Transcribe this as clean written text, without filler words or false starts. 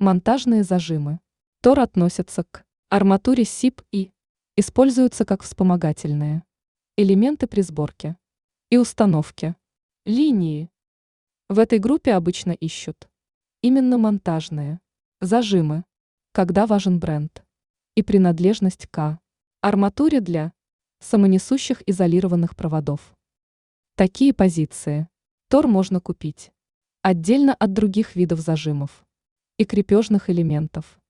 Монтажные зажимы. Тор относятся к арматуре СИП и используются как вспомогательные элементы при сборке и установке линии. В этой группе обычно ищут именно монтажные зажимы, когда важен бренд и принадлежность к арматуре для самонесущих изолированных проводов. Такие позиции Тор можно купить отдельно от других видов зажимов и крепежных элементов.